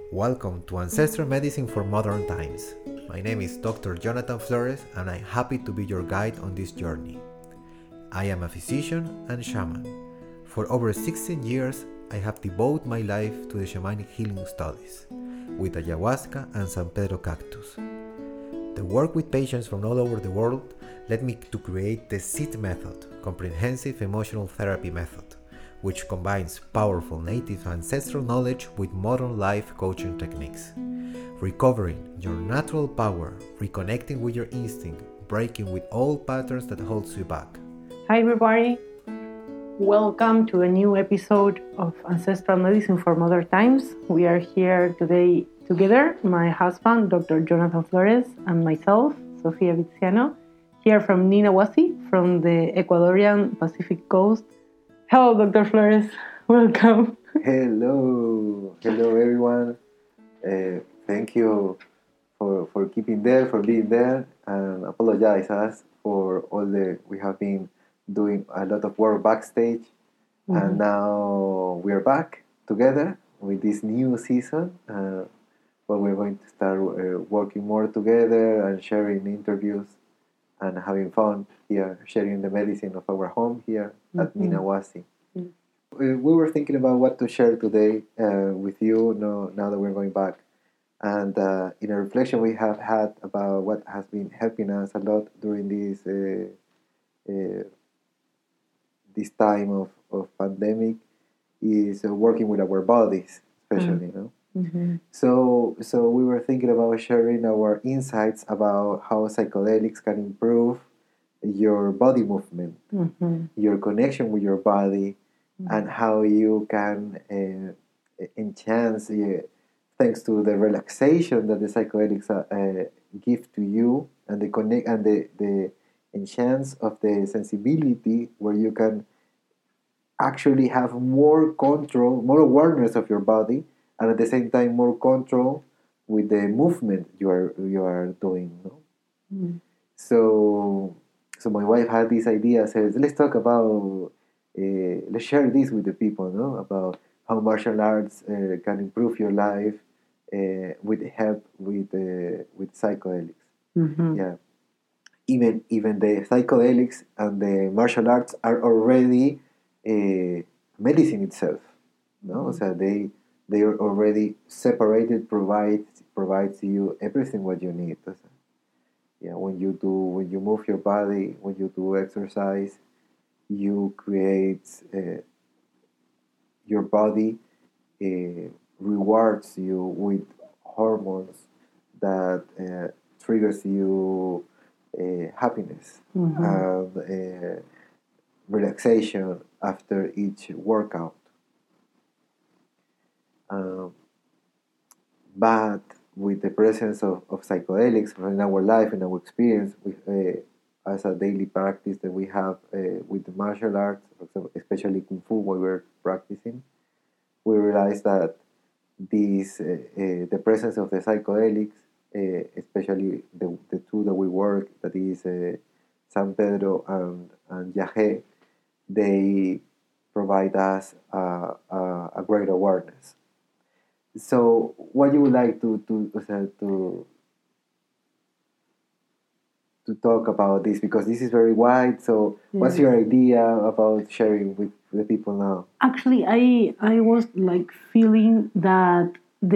Welcome to Ancestral Medicine for Modern Times. My name is Dr. Jonathan Flores and I'm happy to be your guide on this journey. I am a physician and shaman. For over 16 years, I have devoted my life to the shamanic healing studies with ayahuasca and San Pedro cactus. The work with patients from all over the world led me to create the SEED method, Comprehensive Emotional Therapy Method, which combines powerful native ancestral knowledge with modern life coaching techniques. Recovering your natural power, reconnecting with your instinct, breaking with all patterns that holds you back. Hi everybody, welcome to a new episode of Ancestral Medicine for Modern Times. We are here today together, my husband, Dr. Jonathan Flores, and myself, Sofia Viziano, here from Ninahuasi, from the Ecuadorian Pacific Coast. Hello, Dr. Flores. Welcome. Hello everyone. Thank you for keeping there, for being there, and apologize us for all we have been doing a lot of work backstage, and now we're back together with this new season, where we're going to start working more together and sharing interviews and having fun here, sharing the medicine of our home here at Ninahuasi. We were thinking about what to share today with you now that we're going back. And in a reflection we have had about what has been helping us a lot during this time of pandemic is working with our bodies, especially, you know. Mm-hmm. So we were thinking about sharing our insights about how psychedelics can improve your body movement, your connection with your body, and how you can enhance, thanks to the relaxation that the psychedelics give to you, and the enhance of the sensibility, where you can actually have more control, more awareness of your body, and at the same time more control with the movement you are doing. No? So my wife had this idea, says, let's talk about, let's share this with the people, no? About how martial arts can improve your life with help with psychedelics. Yeah, even the psychedelics and the martial arts are already medicine itself. No, so they are already separated, provides you everything what you need. Yeah, when you move your body, when you do exercise, you create your body rewards you with hormones that triggers you happiness and relaxation after each workout. But with the presence of psychedelics in our life, in our experience, as a daily practice that we have with the martial arts, especially Kung Fu, when we're practicing, we realize that the presence of the psychedelics, especially the two that we work, that is San Pedro and Yahe, they provide us a great awareness. So, what you would like to talk about this, because this is very wide. So, what's your idea about sharing with the people now? Actually, I was like feeling that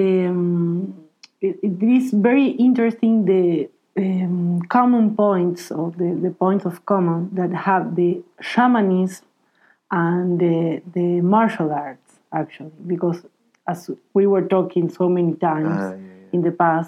it is very interesting, the common points, or the points of common that have the shamanism and the martial arts, actually, because as we were talking so many times in the past,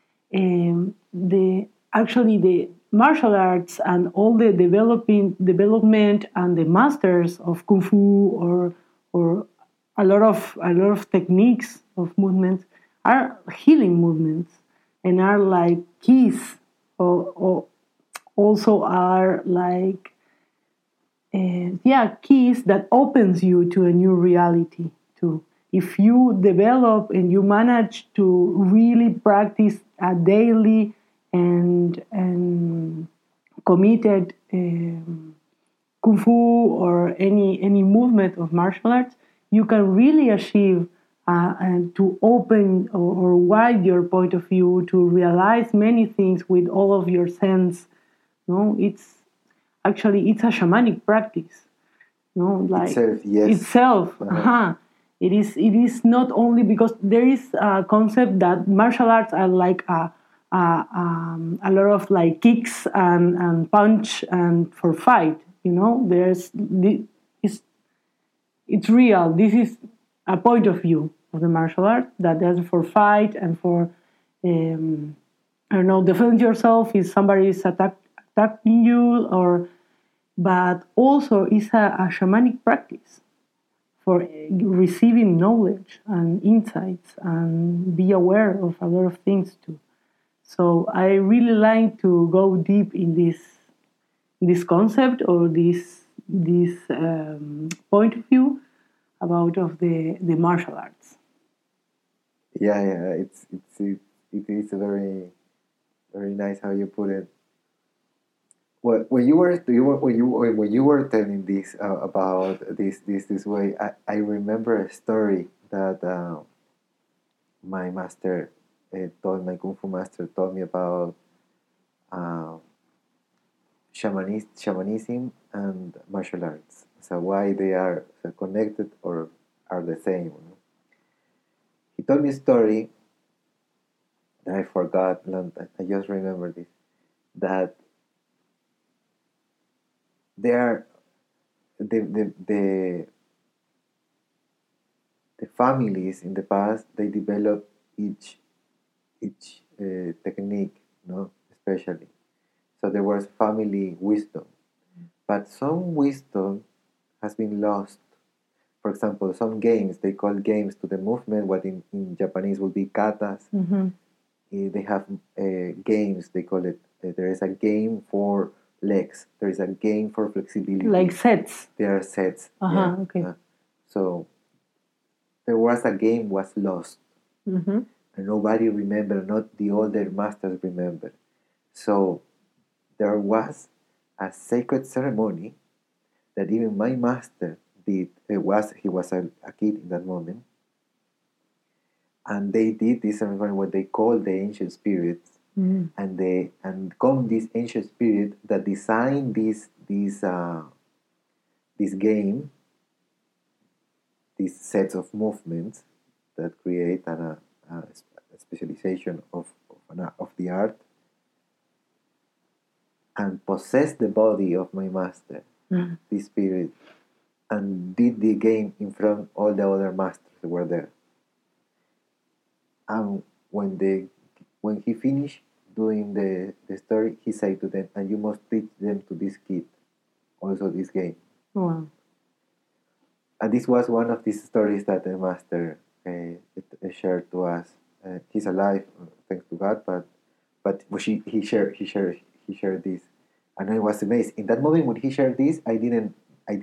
the martial arts and all the development and the masters of Kung Fu or a lot of techniques of movements are healing movements, and are like keys, or also are like keys that opens you to a new reality too. If you develop and you manage to really practice a daily and committed Kung Fu or any movement of martial arts, you can really achieve and to open or widen your point of view, to realize many things with all of your sense. No, it's a shamanic practice. No, like Itself, yes. Itself. It is not only because there is a concept that martial arts are like a lot of like kicks and punch and for fight. It's real. This is a point of view of the martial art that is for fight and for defend yourself if somebody is attacking you, but also it's a shamanic practice for receiving knowledge and insights and be aware of a lot of things too. So I really like to go deep in this concept or this point of view about of the martial arts. Yeah, it is very very nice how you put it. Well, when you were telling this about this way, I remember a story that my master my kung fu master told me about shamanism and martial arts. So why they are connected or are the same. He told me a story that I forgot. I just remember this, that there the families in the past, they developed each technique, especially. So there was family wisdom, but some wisdom has been lost. For example, some games, they call games to the movement, what in Japanese would be katas. Mm-hmm. They have games, they call it, there is a game for legs, there is a game for flexibility. Like sets. There are sets. Okay. So there was a game was lost. Mm-hmm. And nobody remembered, not the older masters remembered. So there was a sacred ceremony that even my master did. He was a kid in that moment. And they did this ceremony, what they call the ancient spirits. Mm-hmm. And come this ancient spirit that designed this game, these sets of movements that create a specialization of the art, and possessed the body of my master, this spirit, and did the game in front of all the other masters who were there. And when he finished doing the story, he said to them, and you must teach them to this kid also this game. Wow. And this was one of these stories that the master shared to us. He's alive, thanks to God, but he shared this, and I was amazed. In that moment when he shared this, I didn't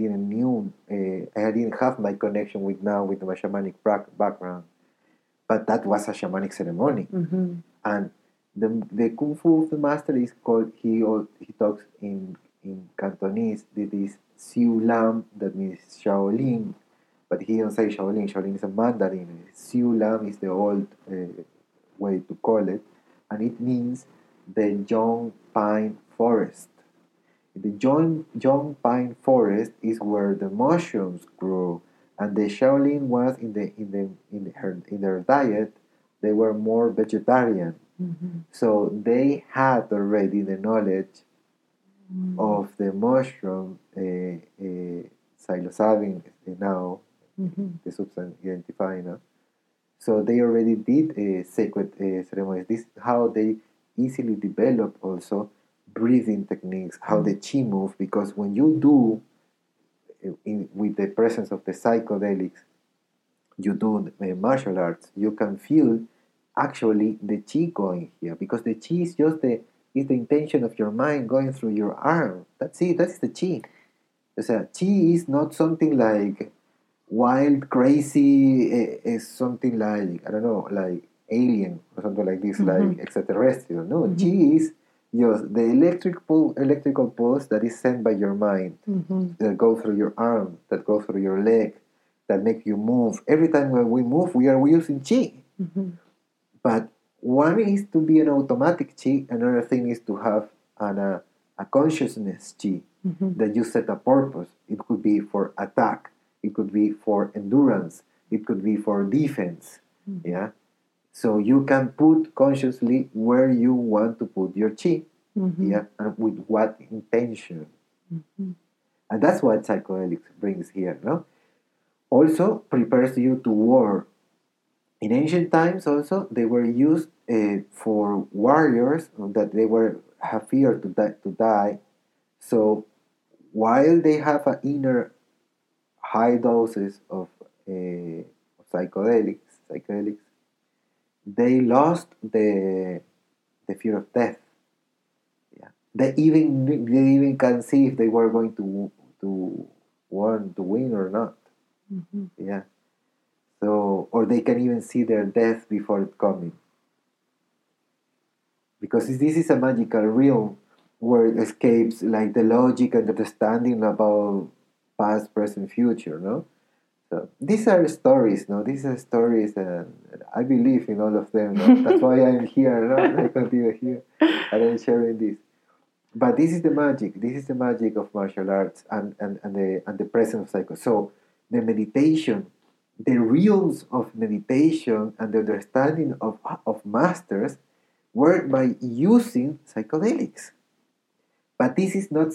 have my connection with my shamanic background, but that was a shamanic ceremony. Mm-hmm. And the kung fu of the master is called, he talks in Cantonese. This is Siu Lam, that means Shaolin, but he don't say Shaolin. Shaolin is a Mandarin. Siu Lam is the old way to call it, and it means the young pine forest. The young pine forest is where the mushrooms grow, and the Shaolin was in their diet. They were more vegetarian, so they had already the knowledge of the mushroom psilocybin now, the substance identified now. So they already did sacred ceremonies. This is how they easily develop also breathing techniques, how the chi move, because when you do with the presence of the psychedelics, you do martial arts, you can feel actually the chi going here, because the chi is just the intention of your mind going through your arm. That's it. That's the chi. So chi is not something like wild, crazy. Is something like, I don't know, like alien or something like this, like extraterrestrial. No, chi is just the electrical pulse that is sent by your mind, that go through your arm, that go through your leg, that make you move. Every time when we move, we are using chi. But one is to be an automatic chi, another thing is to have a consciousness chi, that you set a purpose. It could be for attack, it could be for endurance, it could be for defense. Yeah. So you can put consciously where you want to put your chi. Yeah, and with what intention. And that's what psychedelics brings here, no? Also prepares you to war. In ancient times also, they were used for warriors that they have fear to die. So while they have an inner high doses of psychedelics, they lost the fear of death. Yeah. They even can see if they were going to want to win or not. Yeah. So, or they can even see their death before it coming. Because this is a magical realm where it escapes like the logic and understanding about past, present, future, no? So these are stories, no? These are stories, and I believe in all of them. No? That's why I'm here, no? I continue here, and I'm sharing this. But this is the magic. This is the magic of martial arts and the presence of psycho. So the meditation, the realms of meditation and the understanding of masters work by using psychedelics. But this is not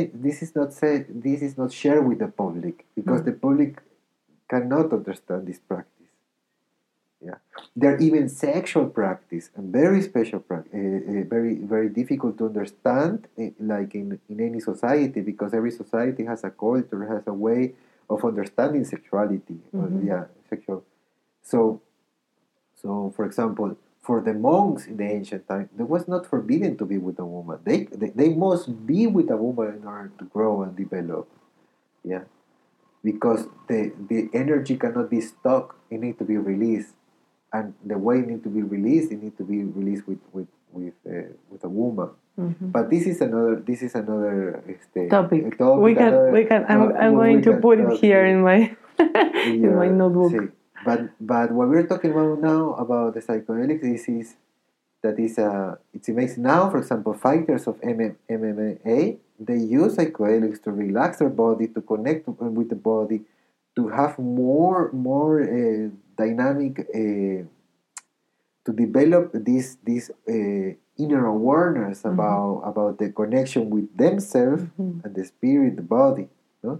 shared with the public, because the public cannot understand this practice. Yeah, there are even sexual practice and very special practice, very very difficult to understand, like in any society, because every society has a culture, has a way of understanding sexuality. Sexual. So for example, for the monks in the ancient time, it was not forbidden to be with a woman. They must be with a woman in order to grow and develop. Yeah, because the energy cannot be stuck; it needs to be released, and the way it needs to be released, it needs to be released with a woman. But this is another topic. We can. I'm going to put it here in my in my notebook. See. But what we're talking about now about the psychedelics is it makes now, for example, fighters of MMA, they use psychedelics to relax their body, to connect with the body, to have more dynamic, to develop this inner awareness about the connection with themselves and the spirit, the body. No?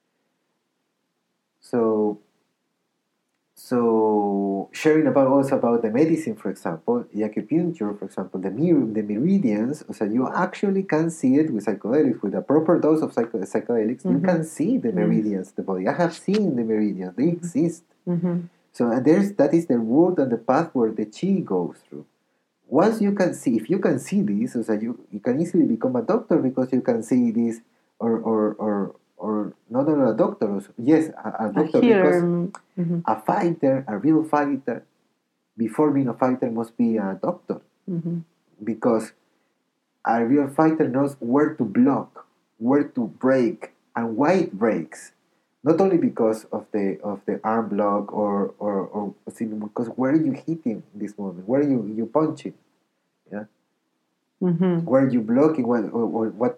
So sharing about the medicine, for example, the acupuncture, for example, the meridians, so you actually can see it with psychedelics, with a proper dose of psychedelics, you can see the meridians, the body. I have seen the meridians, they exist. So that is the route and the path where the chi goes through. Once you can see, if you can see this, so you can easily become a doctor, because you can see this, or not only a doctor, yes, a doctor, because a fighter, a real fighter, before being a fighter must be a doctor, because a real fighter knows where to block, where to break, and why it breaks. Not only because of the arm block or because where are you hitting this moment? Where are you punching? Yeah. Where are you blocking? What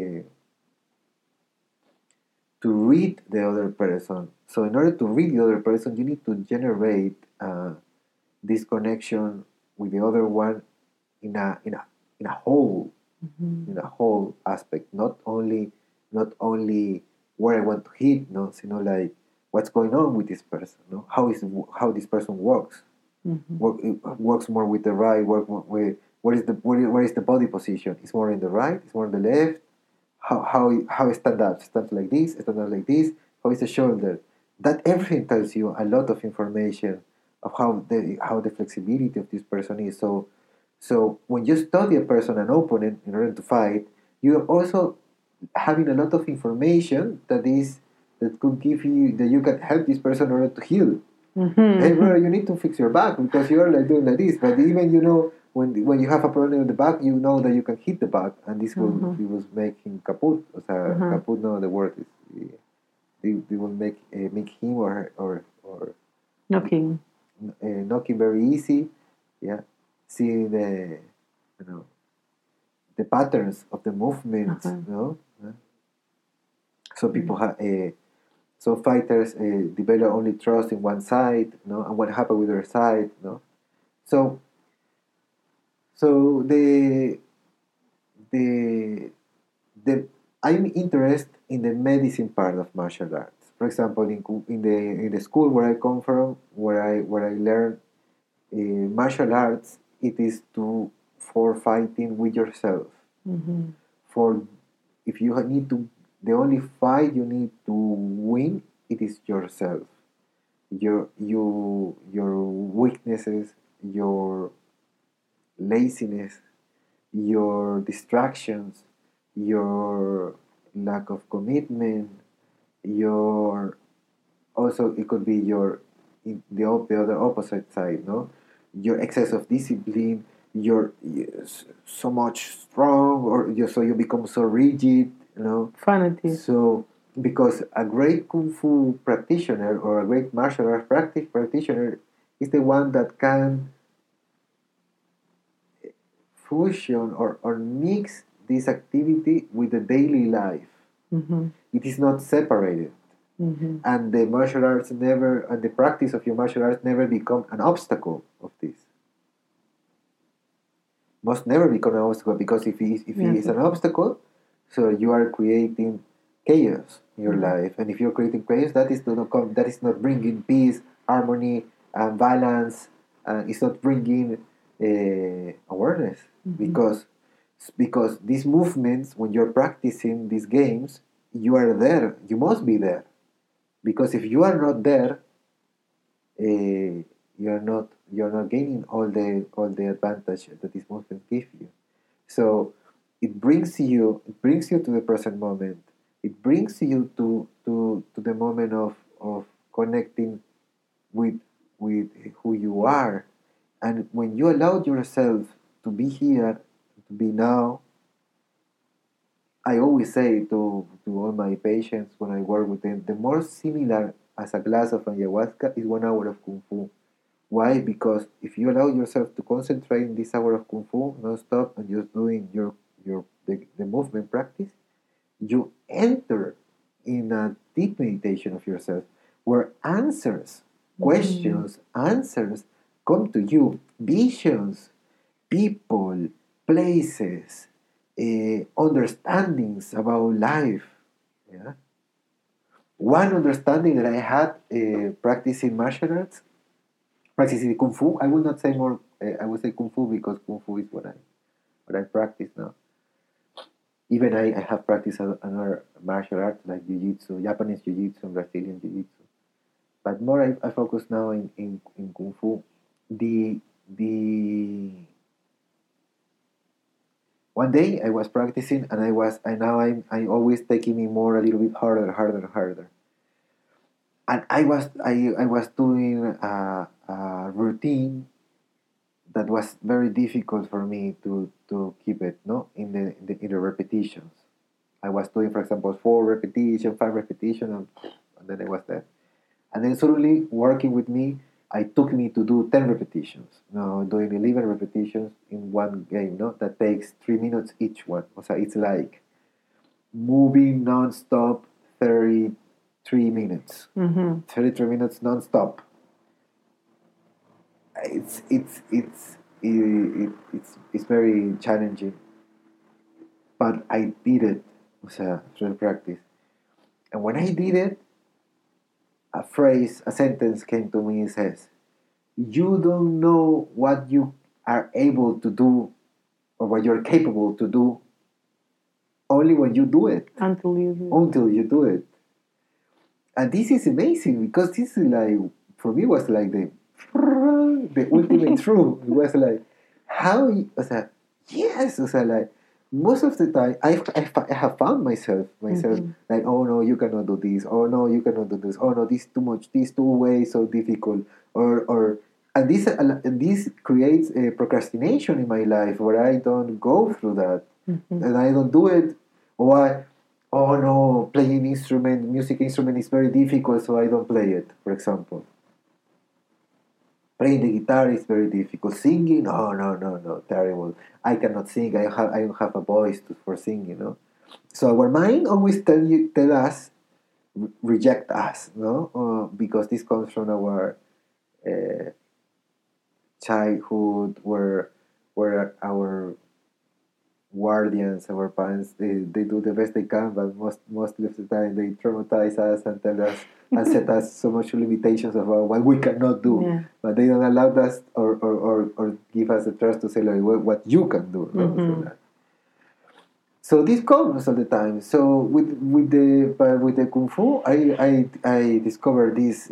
to read the other person. So in order to read the other person, you need to generate this connection with the other one in a whole, in a whole aspect. Not only where I want to hit, no, like what's going on with this person, no, how this person works. Works more with the right. Where is the body position? It's more in the right. It's more in the left. How it stands up? Stands like this. Stands up like this. How is the shoulder? That everything tells you a lot of information of how the flexibility of this person is. So when you study a person, an opponent, in order to fight, you are also having a lot of information that could give you, that you can help this person in order to heal. Hey, bro, you need to fix your back because you're like doing like this. But even when you have a problem in the back, you know that you can hit the back, and this will make him kaput. O sea, kaput. No, the word is they will make him or Knocking. knocking very easy. Yeah, seeing the the patterns of the movements. So people have so fighters develop only trust in one side, and what happened with their side, So the I'm interested in the medicine part of martial arts. For example, in the school where I come from, where I learn martial arts, it is for fighting with yourself. For if you need to, the only fight you need to win, it is yourself. Your weaknesses, your laziness, your distractions, your lack of commitment, your also it could be the other opposite side, your excess of discipline, you're so much strong, or so you become so rigid, Fanatic. So because a great kung fu practitioner or a great martial arts practitioner is the one that can fusion or mix this activity with the daily life. It is not separated. And the martial arts and the practice of your martial arts never become an obstacle of this. Must never become an obstacle, because if it is an obstacle, so you are creating chaos in your life, and if you're creating chaos, that is not bringing peace, harmony, and balance, and it's not bringing awareness, because these movements, when you're practicing these games, you are there. You must be there, because if you are not there, you're not gaining all the advantage that these movements give you. So it brings you to the present moment. It brings you to the moment of connecting with who you are. And when you allow yourself to be here, to be now, I always say to all my patients when I work with them, the more similar as a glass of ayahuasca is 1 hour of Kung Fu. Why? Because if you allow yourself to concentrate in this hour of Kung Fu non-stop and just doing the movement practice, you enter in a deep meditation of yourself, where questions, answers come to you, visions, people, places, understandings about life. Yeah. One understanding that I had practicing martial arts, practicing Kung Fu, I will not say more. I will say Kung Fu because Kung Fu is what I practice now. Even I have practiced another martial arts like Jiu-Jitsu, Japanese Jiu-Jitsu, Brazilian Jiu-Jitsu. But more I focus now in Kung Fu. One day I was practicing, and I always taking me more a little bit harder. And I was doing a routine that was very difficult for me to keep it, in the repetitions. I was doing, for example, 4 repetitions, 5 repetitions, and then I was there. And then suddenly, working with me, it took me to do 10 repetitions. Doing 11 repetitions in one game, that takes 3 minutes each one. So it's like moving non-stop 33 minutes. 33 minutes non-stop. It's very challenging, but I did it through practice. And when I did it, a sentence came to me and says, "You don't know what you are able to do or what you're capable to do only when you do it." Until you do it. And this is amazing, because this is like, for me, was like the ultimate truth. It was like, yes, like, most of the time, I have found myself like, oh no, you cannot do this, oh no, you cannot do this, oh no, this too much, this too way so difficult, and this creates a procrastination in my life, where I don't go through that, and I don't do it, or oh no, playing music instrument is very difficult, so I don't play it, for example. Playing the guitar is very difficult. Singing, oh no, no, no, terrible. I cannot sing. I don't have a voice for singing. No. So our mind always tell us, reject us, no, because this comes from our uh, childhood, where our guardians, our parents, they do the best they can, but most of the time they traumatize us and tell us and set us so much limitations about what we cannot do. Yeah. But they don't allow us or give us the trust to say like what you can do. No? Mm-hmm. So this comes all the time. So with the kung fu, I discovered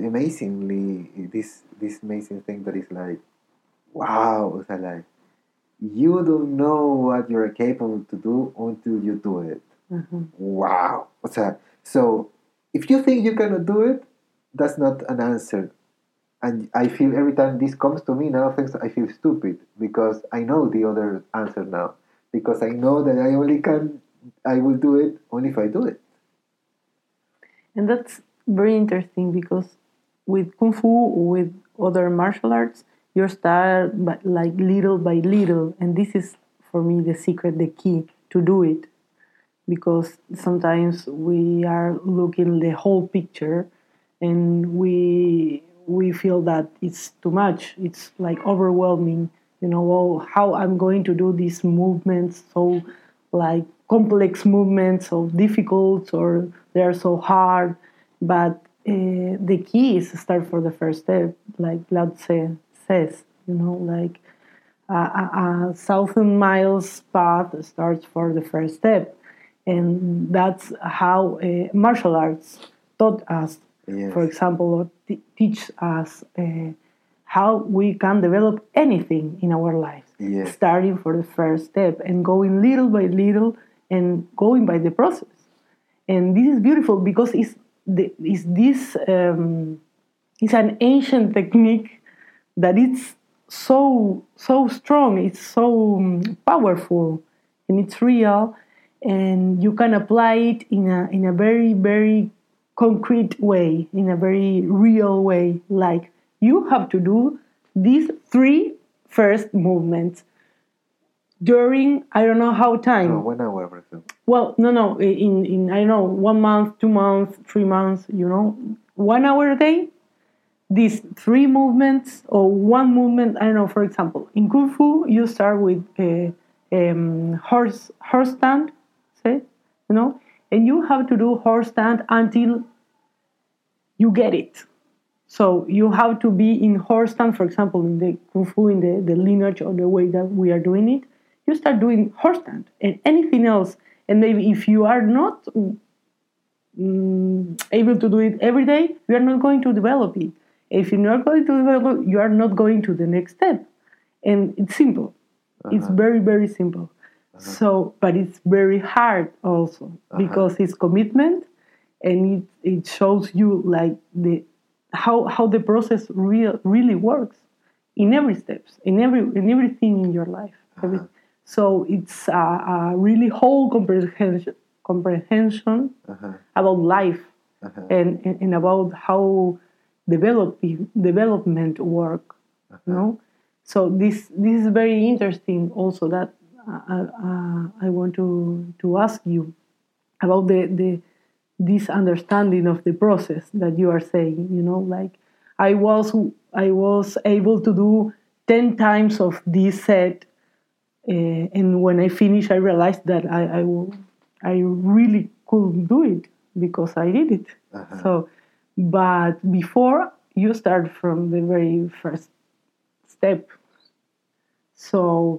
this amazing thing that is like, wow, it's like you don't know what you're capable to do until you do it. Mm-hmm. Wow. So if you think you cannot do it, that's not an answer. And I feel every time this comes to me now, I feel stupid because I know the other answer now. Because I know that I will do it only if I do it. And that's very interesting because with Kung Fu, with other martial arts, you start like little by little. And this is, for me, the secret, the key to do it. Because sometimes we are looking the whole picture and we feel that it's too much. It's like overwhelming. Well, how I'm going to do these movements, so like complex movements, so difficult or they're so hard. But the key is to start for the first step, like Lao Tse says, like a 1,000 miles path starts for the first step. And that's how martial arts taught us, Yes. for example, or teach us how we can develop anything in our lives, Yes. starting for the first step and going little by little and going by the process. And this is beautiful because it's an ancient technique that it's so strong, it's so powerful, and it's real, and you can apply it in a very, very concrete way, in a very real way. Like you have to do these 3 first movements during I don't know how time. No, 1 hour, for example. Well, no, in I don't know, 1 month, 2 months, 3 months, 1 hour a day. These 3 movements or 1 movement. I don't know. For example, in Kung Fu, you start with a horse stand, say, and you have to do horse stand until you get it. So you have to be in horse stand, for example, in the Kung Fu, in the lineage or the way that we are doing it. You start doing horse stand and anything else. And maybe if you are not able to do it every day, you are not going to develop it. If you're not going to develop it, you are not going to the next step. And it's simple. It's very, very simple. So, but it's very hard also because it's commitment, and it shows you like how the process really works in every steps, in everything in your life. So it's a really whole comprehension about life and about how development work. So this is very interesting. Also, that I want to ask you about this understanding of the process that you are saying. Like I was able to do 10 times of this set. And when I finished, I realized that I really couldn't do it because I did it. So, but before you start from the very first step. So,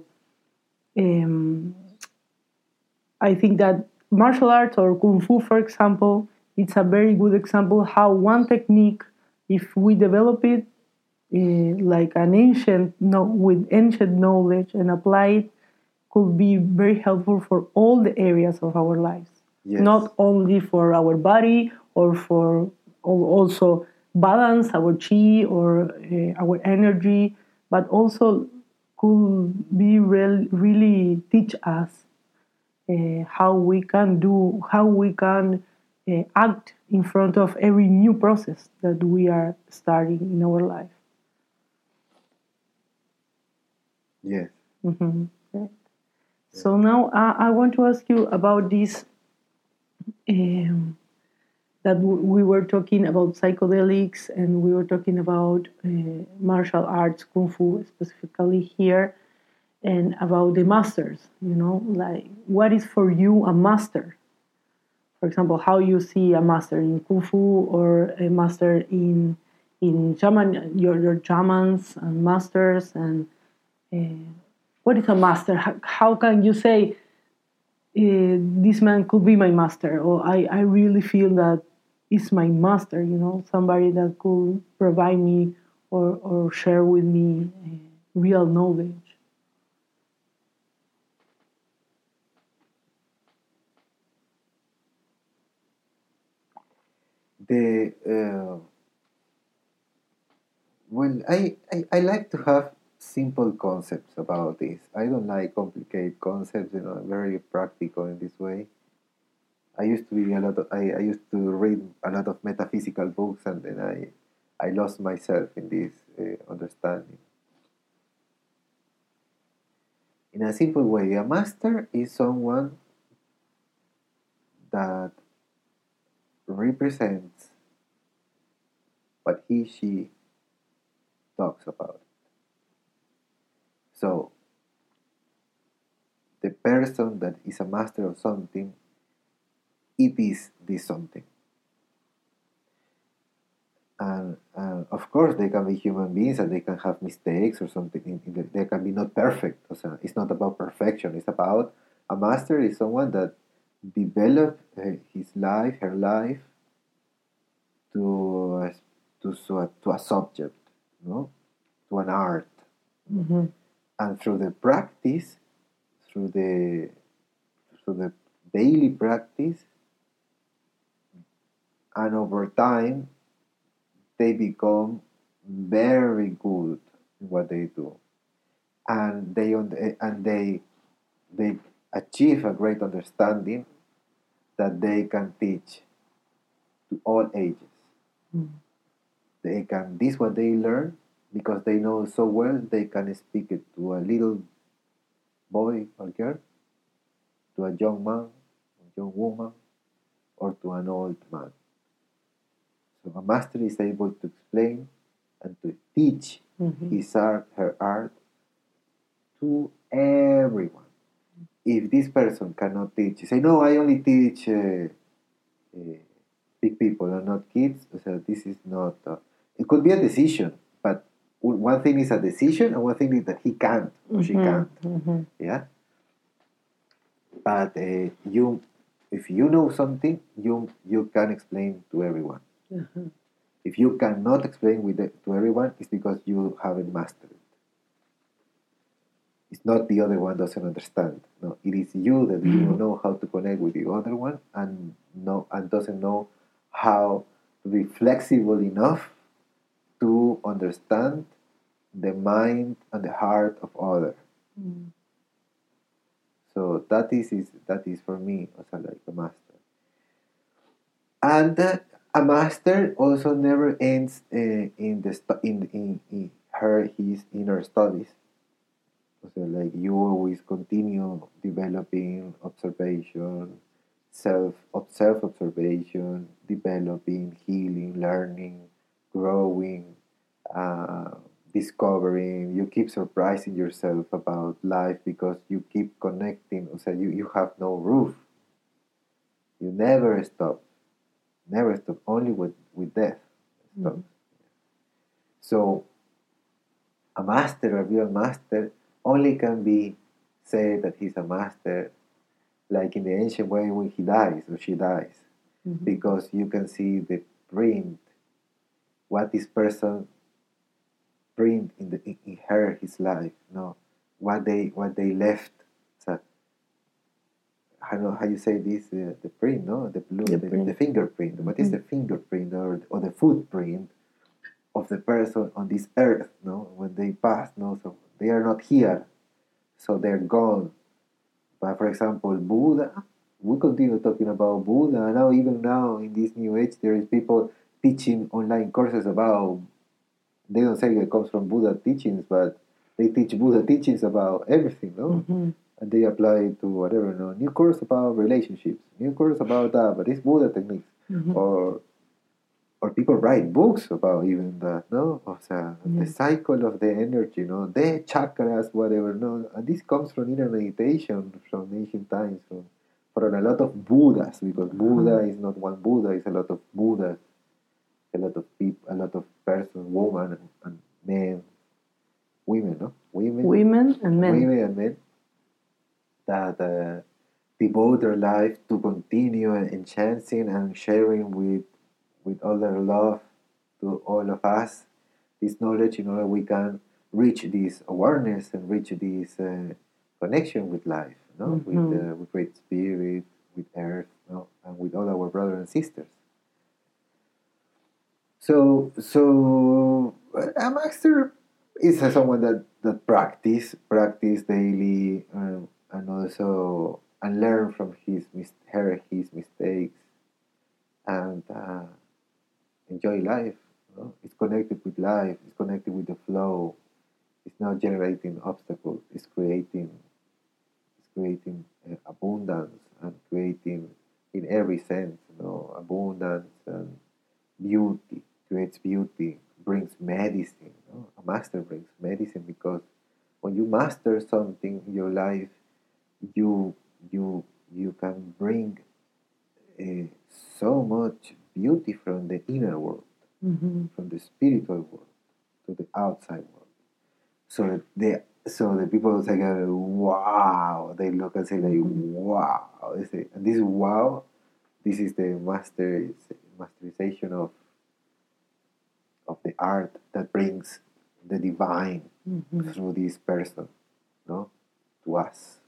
I think that martial arts or Kung Fu, for example, it's a very good example how one technique, if we develop it like an with ancient knowledge and apply it, could be very helpful for all the areas of our lives. Yes. Not only for our body or for also balance our chi or our energy, but also could be really teach us how we can act in front of every new process that we are starting in our life. Yes. Mm-hmm. Right. So now I want to ask you about this. We were talking about psychedelics and we were talking about martial arts, kung fu specifically here, and about the masters. Like what is for you a master? For example, how you see a master in kung fu or a master in shaman, your shamans and masters, and what is a master? How can you say this man could be my master, or I really feel that is my master? Somebody that could provide me or share with me real knowledge. The Well, I like to have simple concepts about this. I don't like complicated concepts. Very practical in this way. I used to be I used to read a lot of metaphysical books, and then I lost myself in this understanding. In a simple way, a master is someone that represents what she talks about. So, the person that is a master of something, it is this something. And of course, they can be human beings and they can have mistakes or something. They can be not perfect. So it's not about perfection. It's about a master is someone that developed his life, her life, to to a subject, to an art, Mm-hmm. and through the practice, through the through the daily practice, and over time, they become very good in what they do, and they achieve a great understanding that they can teach to all ages. Mm. They can this what they learn because they know so well they can speak it to a little boy or girl, to a young man, a young woman, or to an old man. So a master is able to explain and to teach Mm-hmm. his art, her art to everyone. If this person cannot teach, say, no, I only teach big people and not kids, so this is not, it could be a decision, but one thing is a decision and one thing is that he can't or she can't. Mm-hmm. Yeah? But if you know something, you can explain to everyone. Mm-hmm. If you cannot explain to everyone, it's because you haven't mastered it. It's not the other one doesn't understand. No, it is you that you don't know how to connect with the other one and doesn't know how to be flexible enough to understand the mind and the heart of other. Mm. So that is for me also like a master. And a master also never ends in her his inner studies. So like you always continue developing observation, self observation, developing, healing, learning, growing, uh, discovering. You keep surprising yourself about life because you keep connecting. So you have no roof. You never stop. Never stop. Only with death stop. Mm-hmm. So a master, a real master, only can be said that he's a master like in the ancient way when he dies or she dies. Mm-hmm. Because you can see the print, what this person print in her his life, what they left. So I don't know how you say this, the print, the blue, the fingerprint. What is the fingerprint or the footprint of the person on this earth, when they pass, so they are not here, so they're gone. But for example, Buddha, we continue talking about Buddha. Now, even now in this new age, there is people teaching online courses about. They don't say it comes from Buddha teachings, but they teach Buddha teachings about everything, no? Mm-hmm. And they apply it to whatever, no? New course about relationships, new course about that, but it's Buddha techniques, Mm-hmm. or people write books about even that, no? O sea, the cycle of the energy, no? The chakras, whatever, no? And this comes from inner meditation from ancient times, from a lot of Buddhas, because Buddha is not one Buddha, it's a lot of Buddhas, a lot of people, a lot of persons, women and men, women, no? Women and men. That devote their life to continue enhancing and sharing with all their love to all of us this knowledge in order we can reach this awareness and reach this connection with life, no? With Great Spirit, with Earth, no? And with all our brothers and sisters. So a master is someone that practice daily and also and learn from his mistakes and enjoy life. No? It's connected with life. It's connected with the flow. It's not generating obstacles. It's creating abundance and creating in every sense. Abundance and beauty. Creates beauty. Brings medicine. A master brings medicine because when you master something in your life, you can bring so much beauty from the inner world, from the spiritual world to the outside world. So the people say, "Wow!" They look and say, "Like wow!" They say, and this wow, this is the masterization of the art that brings the divine through this person, no, to us.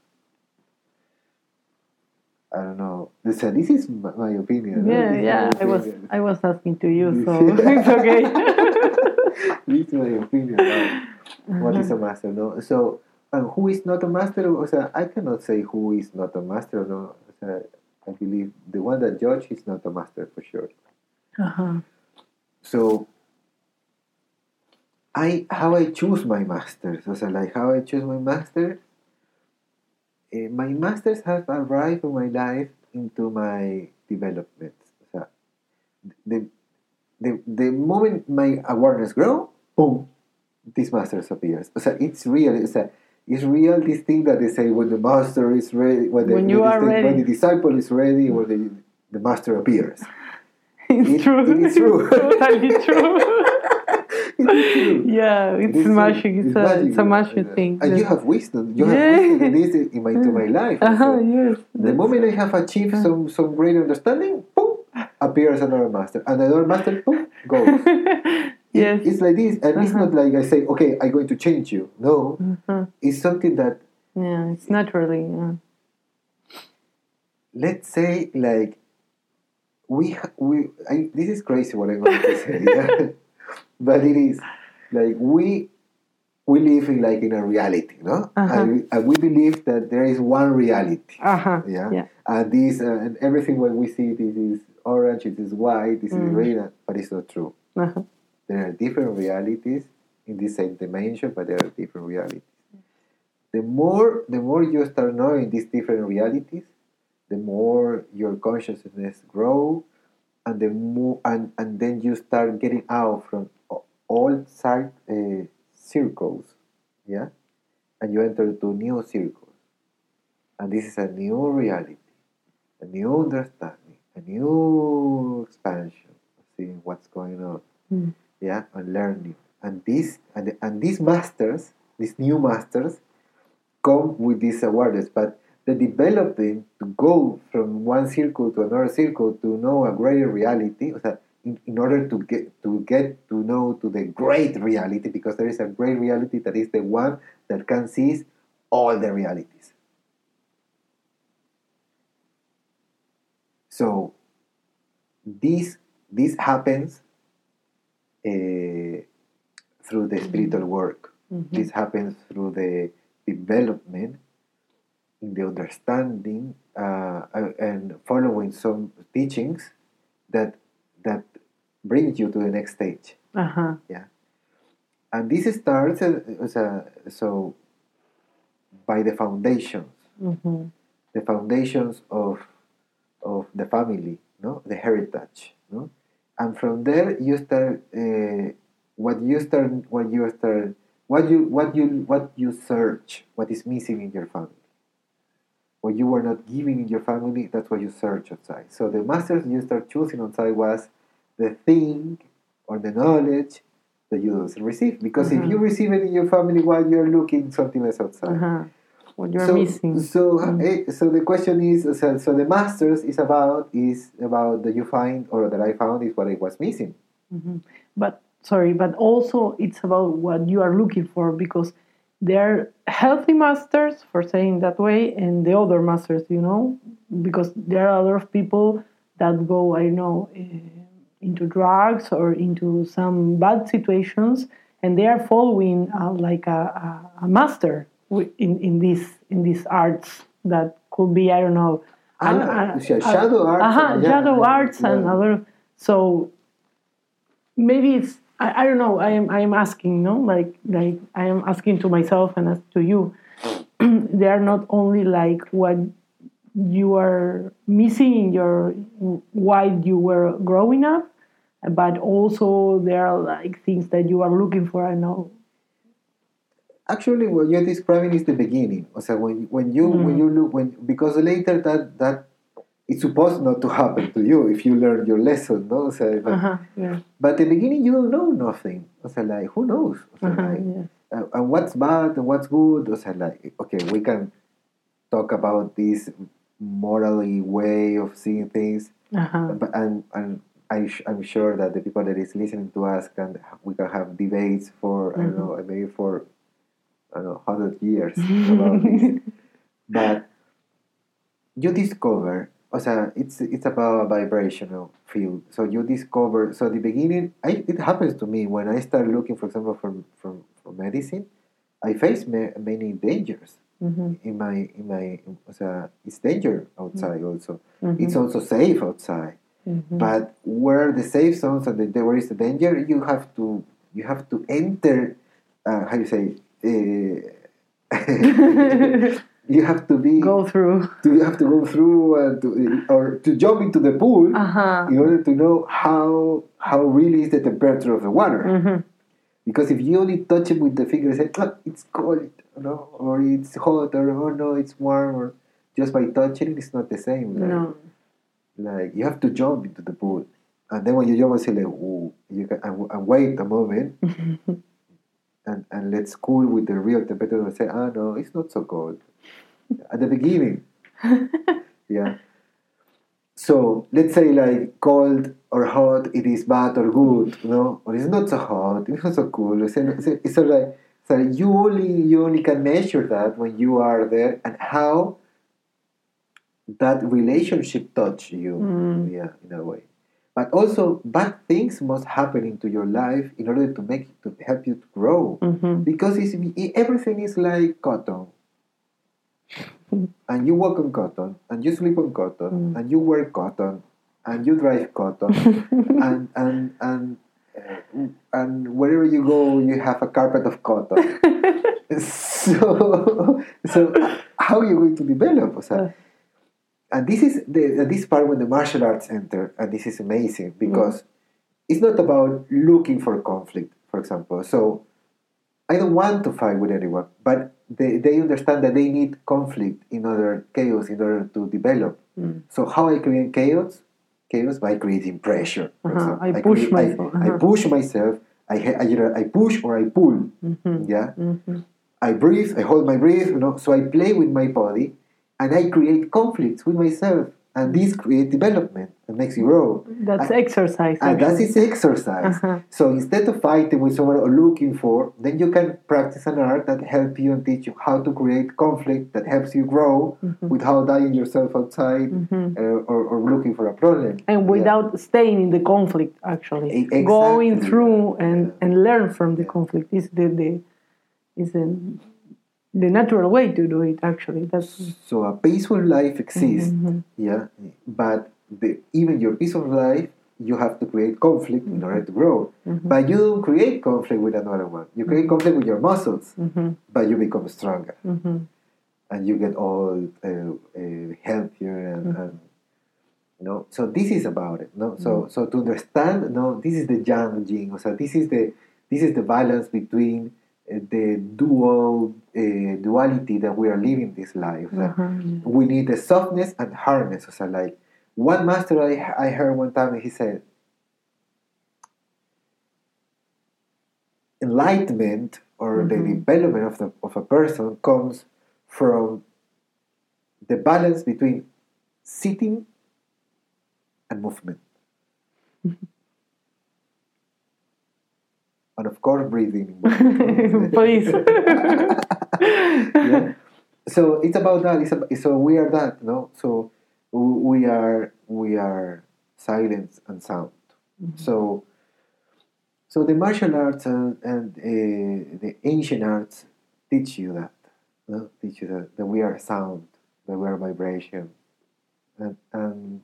I don't know. So this is my opinion. Yeah, no? yeah. I was asking to you, so it's okay. This is my opinion about what is a master. No, so who is not a master? So I cannot say who is not a master. No, so I believe the one that judge is not a master for sure. So how I choose my masters. So like how I choose my master. My masters have arrived in my life into my development. So the moment my awareness grows, boom, this masters appears. So it's real. It's real. This thing that they say when the master is ready, when the disciple is ready, when the master appears. It's true. It is true. Totally true. Yeah, it's magic. It's a magic thing. And you have wisdom. You have wisdom in this into my life. Yes. The moment I have achieved some great understanding, boom, appears another master. And another master, boom, goes. Yes. It's like this. And it's not like I say, okay, I'm going to change you. No. It's something that... Yeah, it's naturally. Yeah. Let's say, like, this is crazy what I'm going to say. Yeah? But it is like we live in a reality, no? And we believe that there is one reality. Yeah. And this and everything what we see, this is orange, it is white, this is red, but it's not true. There are different realities in the same dimension, but there are different realities. The more you start knowing these different realities, the more your consciousness grows, and the more and then you start getting out from all side circles, yeah, and you enter into new circles, and this is a new reality, a new understanding, a new expansion of seeing what's going on, yeah, and learning, and these masters, these new masters, come with this awareness, but the developing to go from one circle to another circle to know a greater reality, in order to get to know to the great reality, because there is a great reality that is the one that can seize all the realities. So this happens through the spiritual work. This happens through the development in the understanding and following some teachings that bring you to the next stage. Yeah, and this starts so by the foundations, the foundations of the family, no, the heritage, no, and from there you start what you search, what is missing in your family. What you were not giving in your family, that's what you search outside. So the masters you start choosing outside was the thing or the knowledge that you don't receive. Because if you receive it in your family, while you're looking something else outside. What you're missing. So the question is, so the masters is about that you find, or that I found, is what I was missing. But also it's about what you are looking for, because there are healthy masters, for saying that way, and the other masters, because there are a lot of people that go, I know, into drugs or into some bad situations, and they are following like a master in these arts that could be, I don't know, shadow arts, shadow arts, and other. So maybe it's, I don't know. I am asking, like I am asking to myself and as to you. They are not only like what you are missing in your while you were growing up, but also there are like things that you are looking for. I know. Actually, what you're describing is the beginning. So when you look, because later that it's supposed not to happen to you if you learn your lesson, no? So, but the beginning, you don't know nothing. So like, who knows? So and what's bad and what's good? So like, okay, we can talk about this morally way of seeing things, but, and I'm sure that the people that is listening to us we can have debates for I don't know, maybe for 100 years about this. But you discover, it's about a vibrational field. So you discover. So at the beginning, it happens to me when I start looking, for example, for medicine. I face many dangers in my. It's danger outside also. It's also safe outside. But where the safe zones and where is the danger, you have to enter. How you say? You have to go through. You have to go through or to jump into the pool in order to know how really is the temperature of the water. Because if you only touch it with the finger and say, oh, it's cold, or it's hot, or oh no, it's warm, or just by touching it, it's not the same. No. Like you have to jump into the pool, and then when you jump, say like, ooh, you can and wait a moment. And let's cool with the real temperature and say, no, it's not so cold. At the beginning. Yeah. So let's say like cold or hot, it is bad or good, or it's not so hot, it's not so cool. It's like, so you only can measure that when you are there, and how that relationship touch you, yeah, in a way. But also, bad things must happen into your life in order to help you to grow. Because everything is like cotton. And you walk on cotton, and you sleep on cotton, and you wear cotton, and you drive cotton, and wherever you go, you have a carpet of cotton. So how are you going to develop? And this is this part when the martial arts enter, and this is amazing because it's not about looking for conflict, for example. So I don't want to fight with anyone, but they understand that they need conflict chaos in order to develop. So how I create chaos by creating pressure. For example. I push myself. I push myself. I push or I pull. Yeah. I breathe. I hold my breath. So I play with my body. And I create conflicts with myself, and this creates development and makes you grow. That's exercise. And that is exercise. So instead of fighting with someone or looking for, then you can practice an art that helps you and teach you how to create conflict that helps you grow without dying yourself outside or looking for a problem. And without staying in the conflict, actually. Exactly. Going through and learn from the conflict is the natural way to do it. Actually, that's So a peaceful life exists, yeah, but even your peaceful life, you have to create conflict in order to grow. But you don't create conflict with another one. You create conflict with your muscles, but you become stronger, and you get all healthier and you know. So this is about it, no. So to understand, no, this is the yang yin. So this is the balance between the duality that we are living this life. We need the softness and hardness. So like one master I heard one time, he said, enlightenment or the development of a person comes from the balance between sitting and movement. And of course, breathing. Please. Yeah. So it's about that. So we are that, no? So we are silence and sound. So the martial arts and the ancient arts teach you that, no? Teach you that we are sound, that we are vibration, and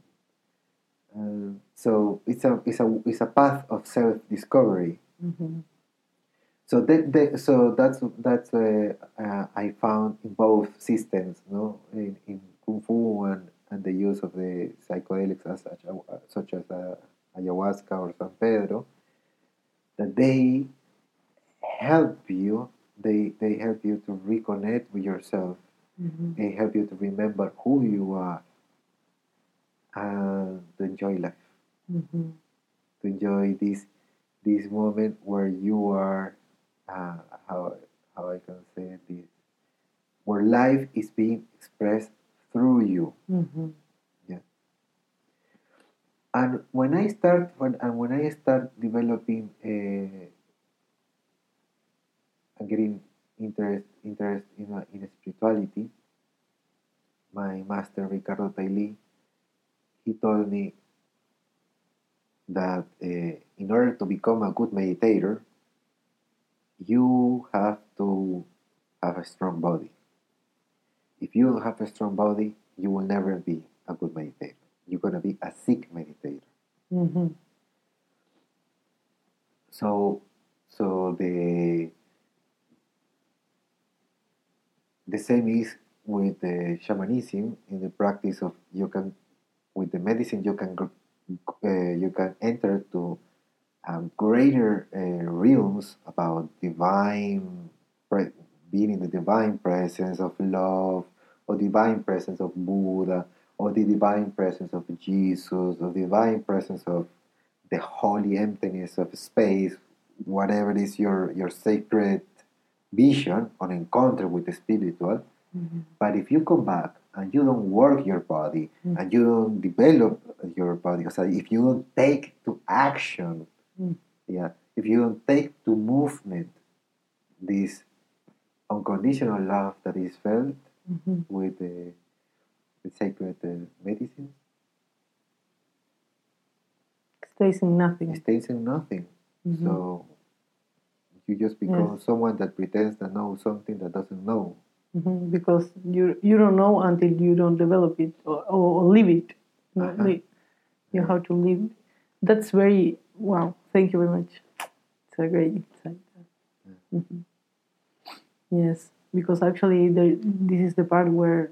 so it's a path of self discovery. So that's I found in both systems, no, in Kung Fu and the use of the psychedelics such as ayahuasca or San Pedro, that they help you. They help you to reconnect with yourself. They help you to remember who you are and to enjoy life. To enjoy this moment where you are, how I can say this, where life is being expressed through you. Yeah. And when I start developing and getting interest in spirituality, my master Ricardo Tailí, he told me that in order to become a good meditator, you have to have a strong body. If you don't have a strong body, you will never be a good meditator. You're going to be a sick meditator. So the same is with the shamanism. In the practice of with the medicine, you can enter to greater realms about being in the divine presence of love, or divine presence of Buddha, or the divine presence of Jesus, or the divine presence of the holy emptiness of space, whatever is your sacred vision on encounter with the spiritual. But if you come back and you don't work your body, and you don't develop your body, so if you don't take to action, if you don't take to movement this unconditional love that is felt with the sacred medicine, stays in nothing. It stays in nothing. So you just become someone that pretends to know something that doesn't know. Because you don't know until you don't develop it or live it. You have to live. That's very wow. Thank you very much. It's a great insight. Yes, because actually this is the part where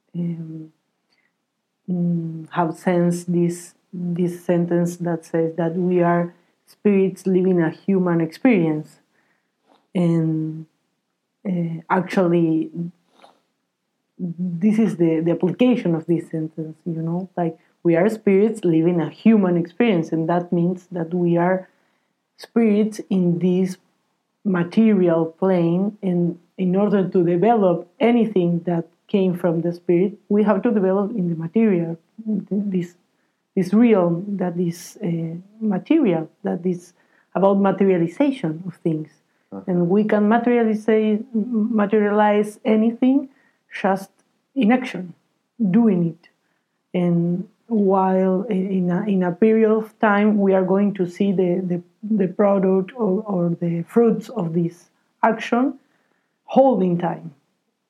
have sensed this sentence that says that we are spirits living a human experience, and actually this is the application of this sentence, like we are spirits living a human experience, and that means that we are spirits in this material plane, and in order to develop anything that came from the spirit, we have to develop in the material, this realm that is material, that is about materialization of things. And we can materialize anything just in action, doing it. And while in a period of time we are going to see the product or the fruits of this action, holding time.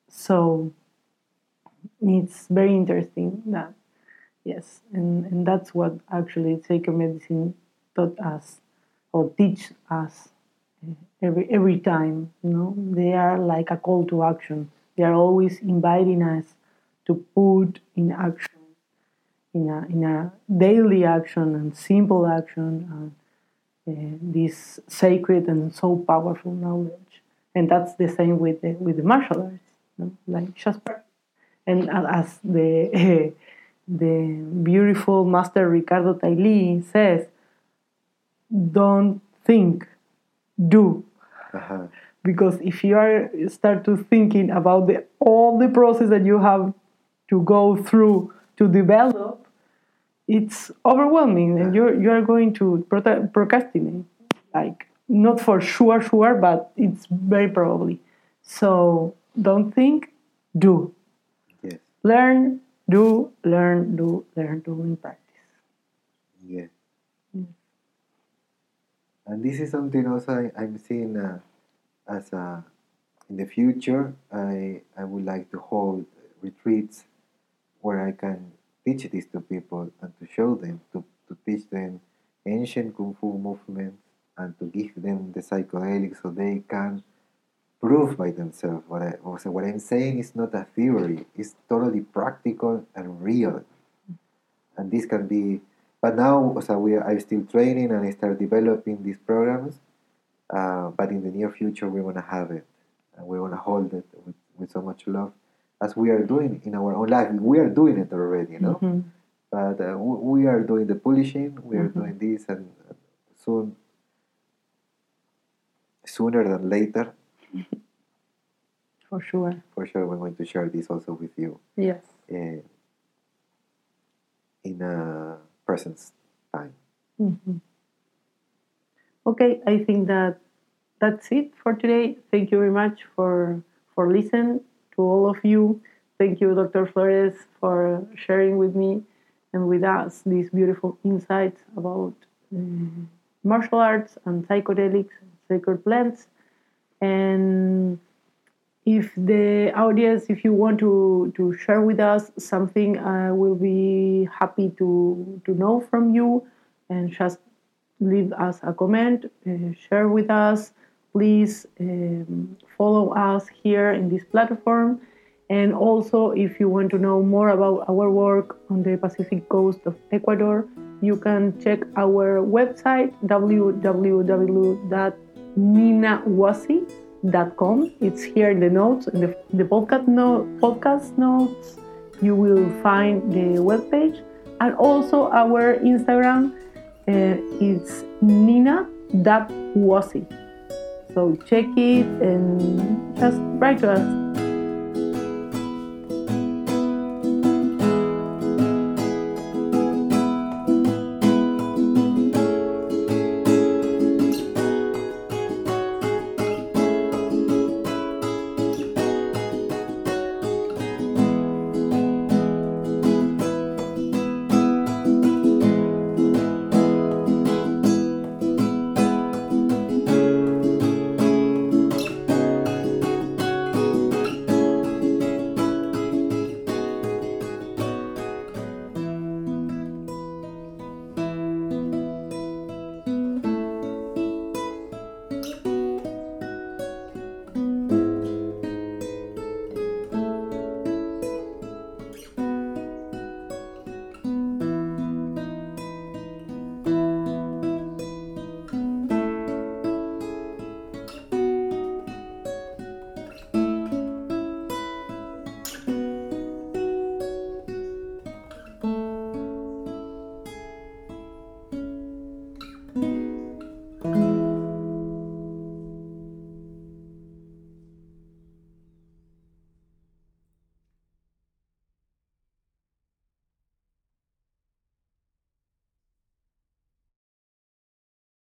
So it's very interesting that, yes, and that's what actually sacred medicine taught us or teach us every time. They are like a call to action. They are always inviting us to put in action, in a daily action and simple action, this sacred and so powerful knowledge. And that's the same with the martial arts, like just practice. And as the the beautiful master Ricardo Tailí says, don't think, do. Uh-huh. Because if you start to thinking about all the process that you have to go through to develop, it's overwhelming, and you are going to procrastinate. Like, not for sure, but it's very probably. So don't think, do. Yes. Learn, do, learn, do, learn, do in practice. Yeah. And this is something also I'm seeing as in the future. I would like to hold retreats where I can teach this to people and to show them, to teach them ancient Kung Fu movements and to give them the psychedelics so they can prove by themselves. What I'm saying is not a theory, it's totally practical and real. And this can be, but now I'm still training and I start developing these programs, but in the near future we want to have it and we want to hold it with so much love as we are doing in our own life. We are doing it already, Mm-hmm. But we are doing the polishing, we are doing this, and sooner than later, For sure. we're going to share this also with you. Yes. In a present time. Mm-hmm. Okay, I think that's it for today. Thank you very much for listening to all of you. Thank you, Dr. Flores, for sharing with me and with us these beautiful insights about martial arts and psychedelics, sacred plants. And if the audience, if you want to share with us something, I will be happy to know from you, and just leave us a comment, share with us. Please follow us here in this platform. And also, if you want to know more about our work on the Pacific coast of Ecuador, you can check our website, www.ninawasi.com. It's here in the notes, in the podcast notes. You will find the webpage, and also our Instagram. It's nina.wasi. So check it and just write to us.